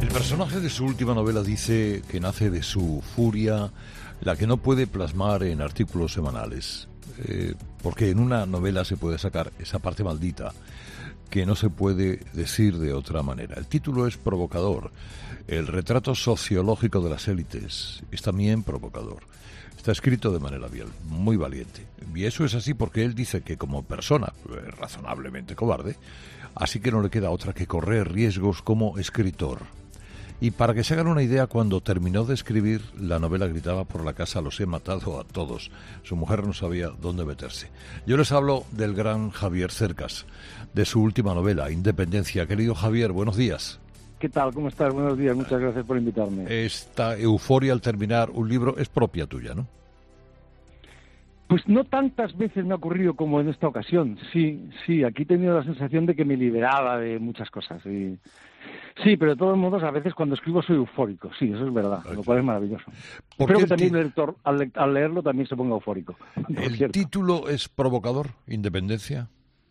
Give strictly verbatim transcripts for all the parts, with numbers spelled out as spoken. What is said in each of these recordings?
El personaje de su última novela dice que nace de su furia, la que no puede plasmar en artículos semanales, eh, porque en una novela se puede sacar esa parte maldita que no se puede decir de otra manera. El título es provocador. El retrato sociológico de las élites es también provocador. Está escrito de manera bien, muy valiente. Y eso es así porque él dice que como persona, eh, razonablemente cobarde, así que no le queda otra que correr riesgos como escritor. Y para que se hagan una idea, cuando terminó de escribir, la novela gritaba por la casa: los he matado a todos. Su mujer no sabía dónde meterse. Yo les hablo del gran Javier Cercas, de su última novela, Independencia. Querido Javier, buenos días. ¿Qué tal? ¿Cómo estás? Buenos días, muchas gracias por invitarme. Esta euforia al terminar un libro es propia tuya, ¿no? Pues no tantas veces me ha ocurrido como en esta ocasión. Sí, sí, aquí he tenido la sensación de que me liberaba de muchas cosas. Y... sí, pero de todos modos, a veces cuando escribo soy eufórico. Sí, eso es verdad, lo cual es maravilloso. Espero que también el lector, al, le al leerlo, también se ponga eufórico. ¿El título es provocador, Independencia?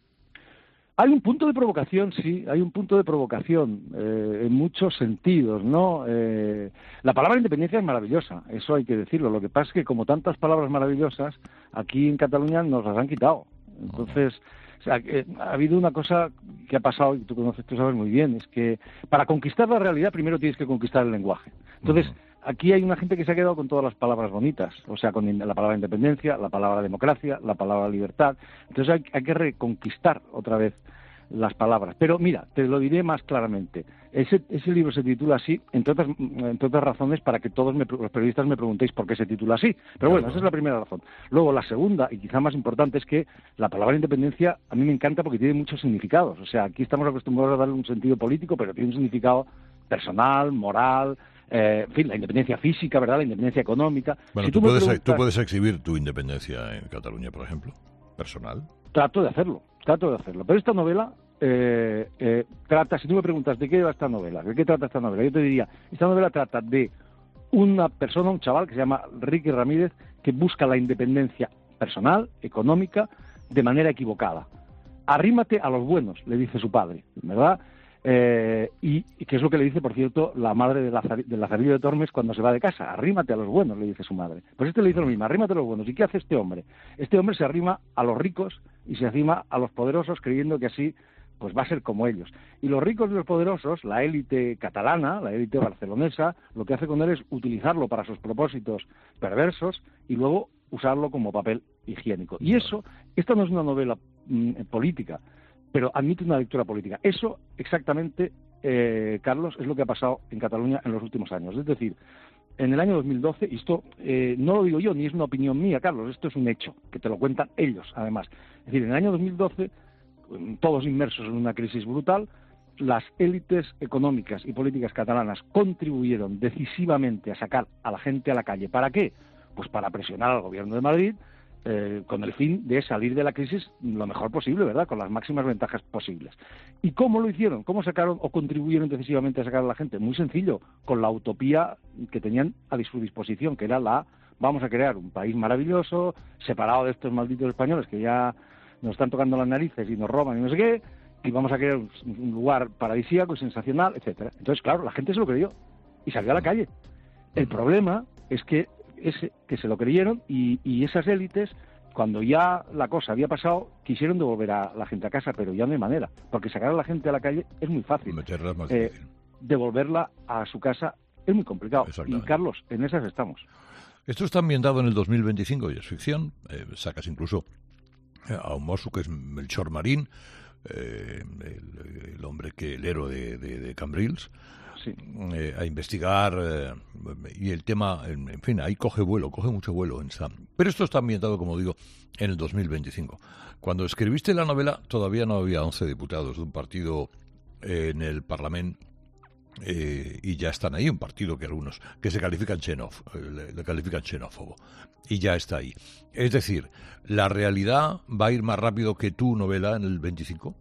Hay un punto de provocación, sí, hay un punto de provocación, eh, en muchos sentidos, ¿no? Eh, la palabra independencia es maravillosa, eso hay que decirlo. Lo que pasa es que, como tantas palabras maravillosas, aquí en Cataluña nos las han quitado. Entonces, o sea, eh, ha habido una cosa que ha pasado, y tú conoces, tú sabes muy bien, es que para conquistar la realidad primero tienes que conquistar el lenguaje. Entonces, aquí hay una gente que se ha quedado con todas las palabras bonitas, o sea, con la palabra independencia, la palabra democracia, la palabra libertad. Entonces hay, hay que reconquistar otra vez las palabras. Pero mira, te lo diré más claramente. Ese, ese libro se titula así, entre otras, entre otras razones, para que todos me, los periodistas me preguntéis por qué se titula así. Pero bueno, esa es la primera razón. Luego, la segunda, y quizá más importante, es que la palabra independencia a mí me encanta porque tiene muchos significados. O sea, aquí estamos acostumbrados a darle un sentido político, pero tiene un significado personal, moral, eh, en fin, la independencia física, ¿verdad? La independencia económica. Bueno, si tú, tú, puedes, preguntas, tú puedes exhibir tu independencia en Cataluña, por ejemplo, personal. Trato de hacerlo, trato de hacerlo. Pero esta novela eh, eh, trata, si tú me preguntas de qué va esta novela, de qué trata esta novela, yo te diría, esta novela trata de una persona, un chaval que se llama Ricky Ramírez, que busca la independencia personal, económica, de manera equivocada. Arrímate a los buenos, le dice su padre, ¿verdad? Eh, y, y que es lo que le dice, por cierto, la madre de, Lazar, de Lazarillo de Tormes cuando se va de casa. Arrímate a los buenos, le dice su madre. Pues este le dice lo mismo, arrímate a los buenos. ¿Y qué hace este hombre? Este hombre se arrima a los ricos y se arrima a los poderosos, creyendo que así pues va a ser como ellos. Y los ricos y los poderosos, la élite catalana, la élite barcelonesa, lo que hace con él es utilizarlo para sus propósitos perversos y luego usarlo como papel higiénico. Y eso, esta no es una novela mmm, política, pero admite una lectura política. Eso exactamente, eh, Carlos, es lo que ha pasado en Cataluña en los últimos años. Es decir, en el año dos mil doce, y esto eh, no lo digo yo, ni es una opinión mía, Carlos, esto es un hecho, que te lo cuentan ellos, además. Es decir, en el año dos mil doce, todos inmersos en una crisis brutal, las élites económicas y políticas catalanas contribuyeron decisivamente a sacar a la gente a la calle. ¿Para qué? Pues para presionar al gobierno de Madrid, Eh, con el fin de salir de la crisis lo mejor posible, ¿verdad?, con las máximas ventajas posibles. ¿Y cómo lo hicieron? ¿Cómo sacaron o contribuyeron decisivamente a sacar a la gente? Muy sencillo, con la utopía que tenían a su disposición, que era la, vamos a crear un país maravilloso, separado de estos malditos españoles que ya nos están tocando las narices y nos roban y no sé qué, y vamos a crear un, un lugar paradisíaco y sensacional, etcétera. Entonces, claro, la gente se lo creyó y salió a la calle. El problema es que ese, que se lo creyeron y, y esas élites, cuando ya la cosa había pasado, quisieron devolver a la gente a casa, pero ya no hay manera, porque sacar a la gente a la calle es muy fácil. Meterla más eh, difícil. Devolverla a su casa es muy complicado. Y, Carlos, en esas estamos. Esto está ambientado en el dos mil veinticinco y es ficción. Eh, sacas incluso a un mozo que es Melchor Marín, eh, el, el hombre que el héroe de, de, de Cambrils. Sí. Eh, a investigar eh, y el tema, en, en fin, ahí coge vuelo, coge mucho vuelo en esta. Pero esto está ambientado, como digo, en el dos mil veinticinco. Cuando escribiste la novela todavía no había once diputados de un partido eh, en el Parlamento eh, y ya están ahí, un partido que algunos que se califican xenóf, eh, le, le califican xenófobo y ya está ahí. Es decir, ¿la realidad va a ir más rápido que tu novela en el veinticinco?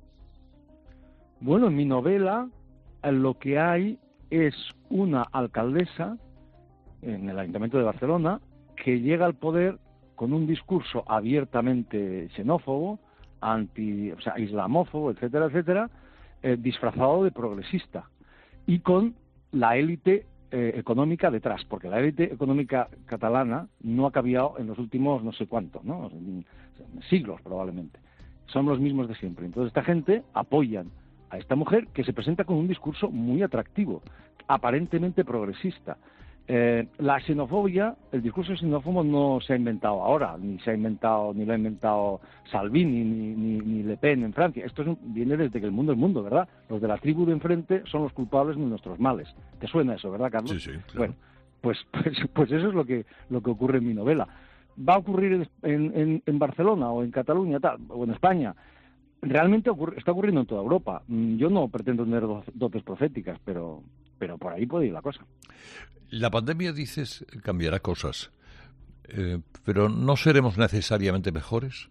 Bueno, en mi novela lo que hay es una alcaldesa en el Ayuntamiento de Barcelona que llega al poder con un discurso abiertamente xenófobo, anti, o sea, islamófobo, etcétera, etcétera, eh, disfrazado de progresista y con la élite eh, económica detrás, porque la élite económica catalana no ha cambiado en los últimos no sé cuánto, ¿no? Siglos probablemente. Son los mismos de siempre. Entonces esta gente apoyan a esta mujer que se presenta con un discurso muy atractivo, aparentemente progresista. Eh, la xenofobia, el discurso xenófobo no se ha inventado ahora, ni se ha inventado, ni lo ha inventado Salvini, ni, ni, ni Le Pen en Francia. Esto es un, viene desde que el mundo es mundo, ¿verdad? Los de la tribu de enfrente son los culpables de nuestros males. ¿Te suena eso, verdad, Carlos? Sí, sí, claro. Bueno, pues, pues, pues eso es lo que, lo que ocurre en mi novela. ¿Va a ocurrir en, en, en Barcelona o en Cataluña tal, o en España? Realmente ocurre, está ocurriendo en toda Europa. Yo no pretendo tener dotes proféticas, pero, pero por ahí puede ir la cosa. La pandemia, dices, cambiará cosas, eh, pero ¿no seremos necesariamente mejores?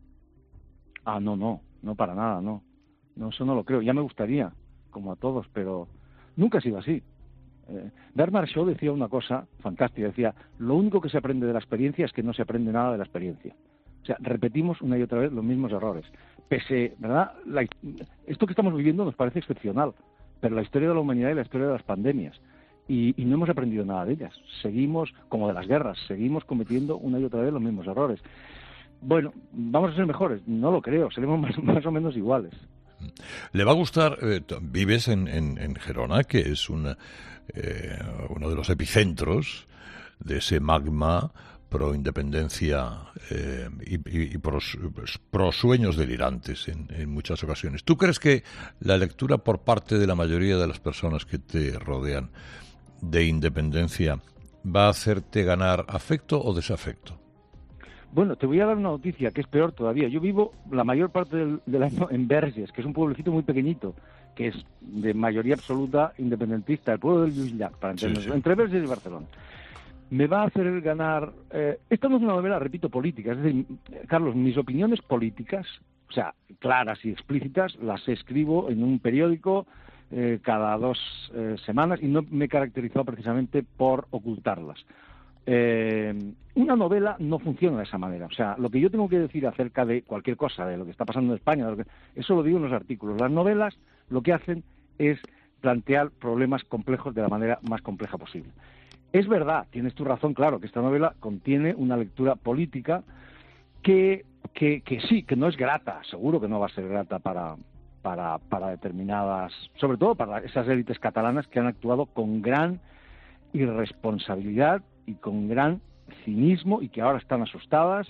Ah, no, no, no para nada, no. No, eso no lo creo. Ya me gustaría, como a todos, pero nunca ha sido así. Eh, Bernard Shaw decía una cosa fantástica, decía, lo único que se aprende de la experiencia es que no se aprende nada de la experiencia. O sea, repetimos una y otra vez los mismos errores. Pese, ¿verdad? La, esto que estamos viviendo nos parece excepcional, pero la historia de la humanidad y la historia de las pandemias, y, y no hemos aprendido nada de ellas. Seguimos, como de las guerras, seguimos cometiendo una y otra vez los mismos errores. Bueno, ¿vamos a ser mejores? No lo creo, seremos más, más o menos iguales. ¿Le va a gustar? Eh, vives en, en, en Gerona, que es una, eh, uno de los epicentros de ese magma pro independencia eh, y, y, y pro, pro sueños delirantes en, en muchas ocasiones. ¿Tú crees que la lectura por parte de la mayoría de las personas que te rodean de independencia va a hacerte ganar afecto o desafecto? Bueno, te voy a dar una noticia que es peor todavía. Yo vivo la mayor parte del, del año en Verges, que es un pueblecito muy pequeñito, que es de mayoría absoluta independentista, el pueblo del Lluís Llach, para entendernos, sí, sí. Entre Verges y Barcelona. Me va a hacer ganar... Eh, esta no es una novela, repito, política. Es decir, Carlos, mis opiniones políticas, o sea, claras y explícitas, las escribo en un periódico eh, cada dos eh, semanas y no me he caracterizado precisamente por ocultarlas. Eh, una novela no funciona de esa manera. O sea, lo que yo tengo que decir acerca de cualquier cosa, de lo que está pasando en España, de lo que, eso lo digo en los artículos. Las novelas lo que hacen es plantear problemas complejos de la manera más compleja posible. Es verdad, tienes tu razón, claro, que esta novela contiene una lectura política que, que, que sí, que no es grata, seguro que no va a ser grata para, para, para determinadas, sobre todo para esas élites catalanas que han actuado con gran irresponsabilidad y con gran cinismo y que ahora están asustadas.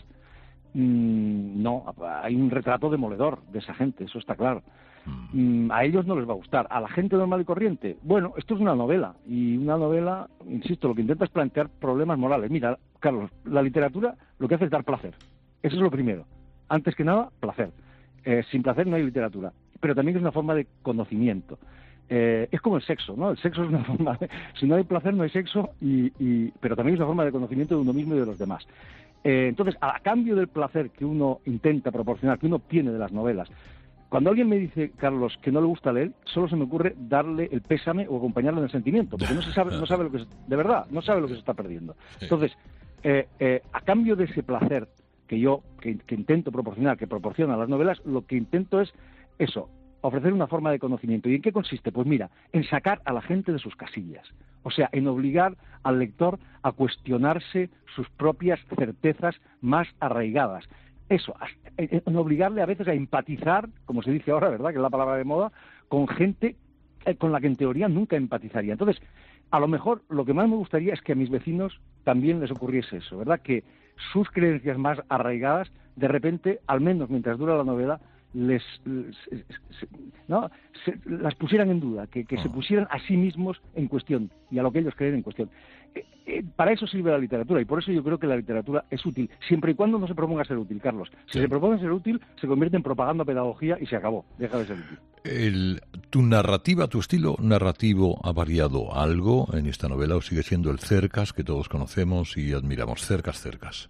Mm, no, hay un retrato demoledor de esa gente, eso está claro. Mm, a ellos no les va a gustar. A la gente normal y corriente, bueno, esto es una novela, y una novela, insisto, lo que intenta es plantear problemas morales. Mira, Carlos, la literatura lo que hace es dar placer. Eso es lo primero. Antes que nada, placer. Eh, sin placer no hay literatura. Pero también es una forma de conocimiento. Eh, es como el sexo, ¿no? El sexo es una forma de... Si no hay placer, no hay sexo, y, y... pero también es una forma de conocimiento de uno mismo y de los demás. Eh, entonces, a cambio del placer que uno intenta proporcionar, que uno obtiene de las novelas, cuando alguien me dice, Carlos, que no le gusta leer, solo se me ocurre darle el pésame o acompañarlo en el sentimiento, porque no se sabe, no sabe lo que se, de verdad, no sabe lo que se está perdiendo. Entonces, eh, eh, a cambio de ese placer que yo, que, que intento proporcionar, que proporcionan las novelas, lo que intento es eso, ofrecer una forma de conocimiento. ¿Y en qué consiste? Pues mira, en sacar a la gente de sus casillas. O sea, en obligar al lector a cuestionarse sus propias certezas más arraigadas. Eso, en obligarle a veces a empatizar, como se dice ahora, ¿verdad?, que es la palabra de moda, con gente con la que en teoría nunca empatizaría. Entonces, a lo mejor lo que más me gustaría es que a mis vecinos también les ocurriese eso, ¿verdad?, que sus creencias más arraigadas, de repente, al menos mientras dura la novela, les, les ¿no? se, las pusieran en duda, que, que se pusieran a sí mismos en cuestión y a lo que ellos creen en cuestión. Eh, eh, para eso sirve la literatura, y por eso yo creo que la literatura es útil, siempre y cuando no se proponga ser útil, Carlos. Si sí. se propone ser útil, se convierte en propaganda, pedagogía y se acabó, deja de ser útil. El, ¿Tu narrativa, tu estilo narrativo ha variado algo en esta novela o sigue siendo el Cercas que todos conocemos y admiramos? Cercas, Cercas.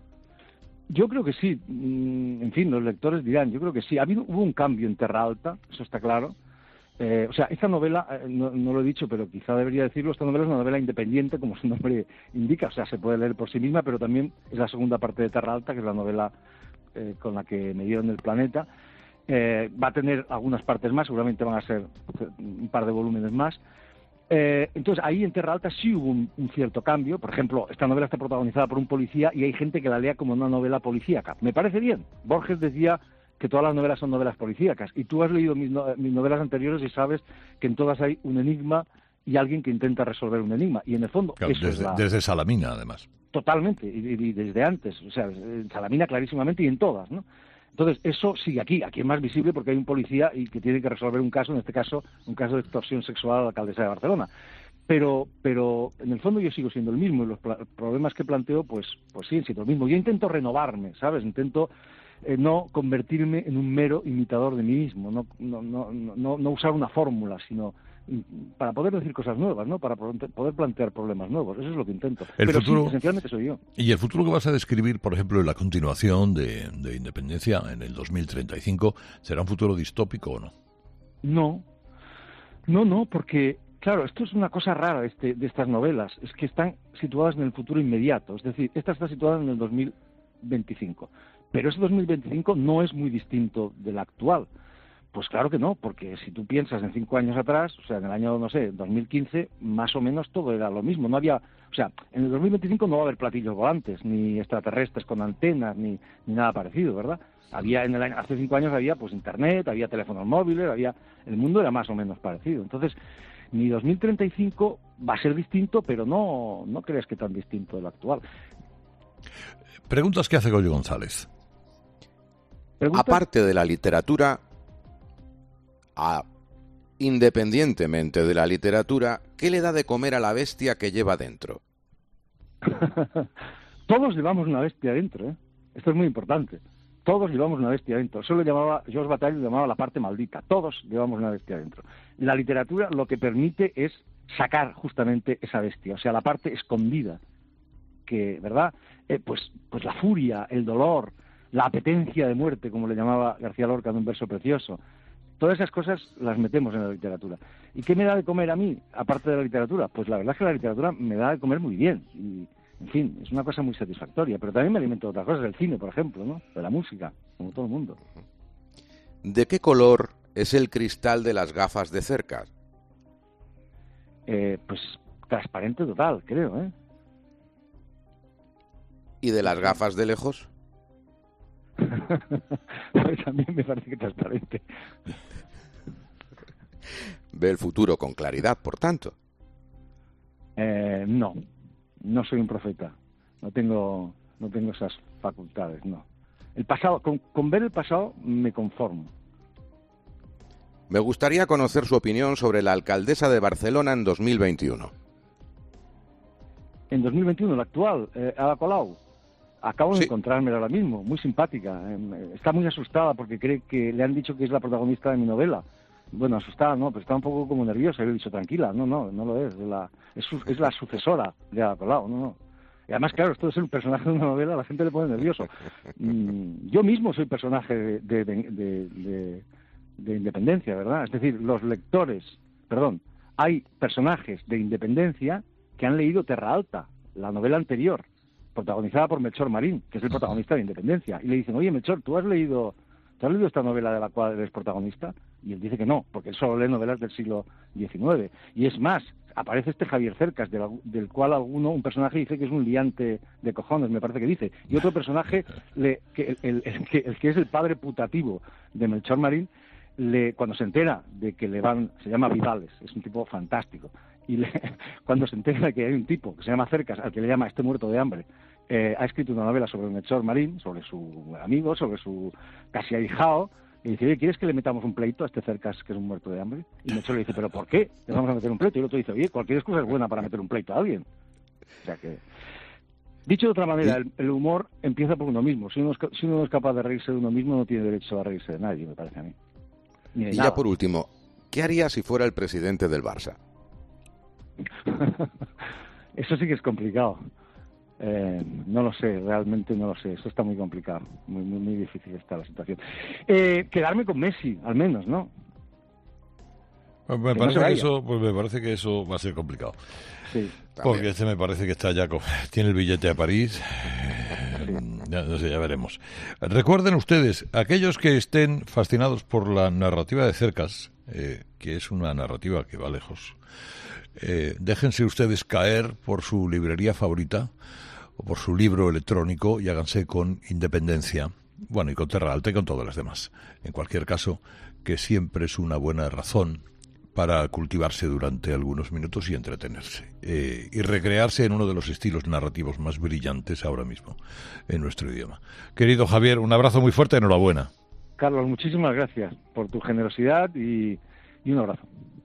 Yo creo que sí, en fin, los lectores dirán, yo creo que sí. Ha habido, hubo un cambio en Terra Alta, eso está claro. Eh, o sea, esta novela, eh, no, no lo he dicho, pero quizá debería decirlo, esta novela es una novela independiente, como su nombre indica, o sea, se puede leer por sí misma, pero también es la segunda parte de Terra Alta, que es la novela eh, con la que me dieron el planeta. Eh, va a tener algunas partes más, seguramente van a ser un par de volúmenes más. Eh, entonces, ahí en Terra Alta sí hubo un, un cierto cambio. Por ejemplo, esta novela está protagonizada por un policía y hay gente que la lea como una novela policíaca. Me parece bien. Borges decía que todas las novelas son novelas policíacas. Y tú has leído mis, no, mis novelas anteriores y sabes que en todas hay un enigma y alguien que intenta resolver un enigma. Y en el fondo, claro, eso desde, es la... desde Salamina, además. Totalmente, y, y desde antes. O sea, en Salamina clarísimamente y en todas, ¿no? Entonces, eso sigue aquí. Aquí es más visible porque hay un policía y que tiene que resolver un caso, en este caso, un caso de extorsión sexual a la alcaldesa de Barcelona. Pero, pero en el fondo yo sigo siendo el mismo y los problemas que planteo, pues, pues siguen siendo los mismos. Yo intento renovarme, ¿sabes? Intento eh, no convertirme en un mero imitador de mí mismo, no, no, no, no, no usar una fórmula, sino para poder decir cosas nuevas, ¿no? Para poder plantear problemas nuevos. Eso es lo que intento. El Pero futuro, sí, esencialmente soy yo. Y el futuro que vas a describir, por ejemplo, en la continuación de, de Independencia en el dos mil treinta y cinco, ¿será un futuro distópico o no? No, no, no, porque, claro, esto es una cosa rara este, de estas novelas, es que están situadas en el futuro inmediato. Es decir, esta está situada en el dos mil veinticinco, pero ese dos mil veinticinco no es muy distinto del actual. Pues claro que no, porque si tú piensas en cinco años atrás, o sea, en el año, no sé, dos mil quince, más o menos todo era lo mismo. No había, o sea, en el dos mil veinticinco no va a haber platillos volantes, ni extraterrestres con antenas, ni, ni nada parecido, ¿verdad? Había en el año, hace cinco años había pues internet, había teléfonos móviles, había, el mundo era más o menos parecido. Entonces, mi dos mil treinta y cinco va a ser distinto, pero no, no creas que tan distinto del actual. Preguntas que hace Goyo González. ¿Preguntas? Aparte de la literatura, a, independientemente de la literatura, ¿qué le da de comer a la bestia que lleva dentro? Todos llevamos una bestia dentro, ¿eh? Esto es muy importante. Todos llevamos una bestia dentro. Eso lo llamaba, George Bataille lo llamaba la parte maldita. Todos llevamos una bestia dentro. La literatura lo que permite es sacar justamente esa bestia, o sea, la parte escondida, que, ¿verdad? Eh, pues, pues la furia, el dolor, la apetencia de muerte, como le llamaba García Lorca en un verso precioso. Todas esas cosas las metemos en la literatura. ¿Y qué me da de comer a mí, aparte de la literatura? Pues la verdad es que la literatura me da de comer muy bien. Y, en fin, es una cosa muy satisfactoria. Pero también me alimento de otras cosas, del cine, por ejemplo, ¿no? De la música, como todo el mundo. ¿De qué color es el cristal de las gafas de cerca? Eh, pues transparente total, creo, ¿eh? ¿Y de las gafas de lejos? Pues también me parece que transparente. Ve el futuro con claridad, por tanto. Eh, no, no soy un profeta. No tengo, no tengo esas facultades, no. El pasado, con, con ver el pasado me conformo. Me gustaría conocer su opinión sobre la alcaldesa de Barcelona en dos mil veintiuno. En dos mil veintiuno, la actual, eh, Ada Colau. Acabo de sí. encontrármela ahora mismo, muy simpática. Está muy asustada porque cree que le han dicho que es la protagonista de mi novela. Bueno, asustada no, pero está un poco como nerviosa. Yo le he dicho, tranquila, no, no, no lo es. Es la, es, su, es la sucesora de Ada Colau, no, no. Y además, claro, esto de ser un personaje de una novela, a la gente le pone nervioso. Yo mismo soy personaje de, de, de, de, de, de Independencia, ¿verdad? Es decir, los lectores, perdón, hay personajes de Independencia que han leído Terra Alta, la novela anterior, protagonizada por Melchor Marín, que es el protagonista de Independencia. Y le dicen, oye, Melchor, ¿tú has leído, ¿tú has leído esta novela de la cual eres protagonista? Y él dice que no, porque él solo lee novelas del siglo diecinueve. Y es más, aparece este Javier Cercas, del, del cual alguno, un personaje dice que es un liante de cojones, me parece que dice. Y otro personaje, le, que el, el, el, que, el que es el padre putativo de Melchor Marín, le, cuando se entera de que le van, se llama Vidales, es un tipo fantástico. Y le, cuando se entera de que hay un tipo que se llama Cercas, al que le llama este muerto de hambre, eh, ha escrito una novela sobre Melchor Marín, sobre su amigo, sobre su casi ahijado, y dice, oye, ¿quieres que le metamos un pleito a este Cercas que es un muerto de hambre? Y Melchor le dice, ¿pero por qué le vamos a meter un pleito? Y el otro dice, oye, cualquier excusa es buena para meter un pleito a alguien. O sea que... Dicho de otra manera, el, el humor empieza por uno mismo. Si uno, es, si uno no es capaz de reírse de uno mismo, no tiene derecho a reírse de nadie, me parece a mí. Ni de y nada. Ya por último, ¿qué haría si fuera el presidente del Barça? Eso sí que es complicado. Eh, no lo sé, realmente no lo sé. Eso está muy complicado, muy muy, muy difícil está la situación. Eh, quedarme con Messi, al menos, ¿no? Pues me, que parece no que eso, pues me parece que eso va a ser complicado. Sí. Porque este me parece que está ya con, tiene el billete a París. Sí. Ya, no sé, ya veremos. Recuerden ustedes, aquellos que estén fascinados por la narrativa de Cercas, eh, que es una narrativa que va lejos. Eh, déjense ustedes caer por su librería favorita o por su libro electrónico y háganse con Independencia, bueno, y con Terra Alta y con todas las demás. En cualquier caso, que siempre es una buena razón para cultivarse durante algunos minutos y entretenerse, eh, y recrearse en uno de los estilos narrativos más brillantes ahora mismo en nuestro idioma. Querido Javier, un abrazo muy fuerte, enhorabuena. Carlos, muchísimas gracias por tu generosidad y, y un abrazo.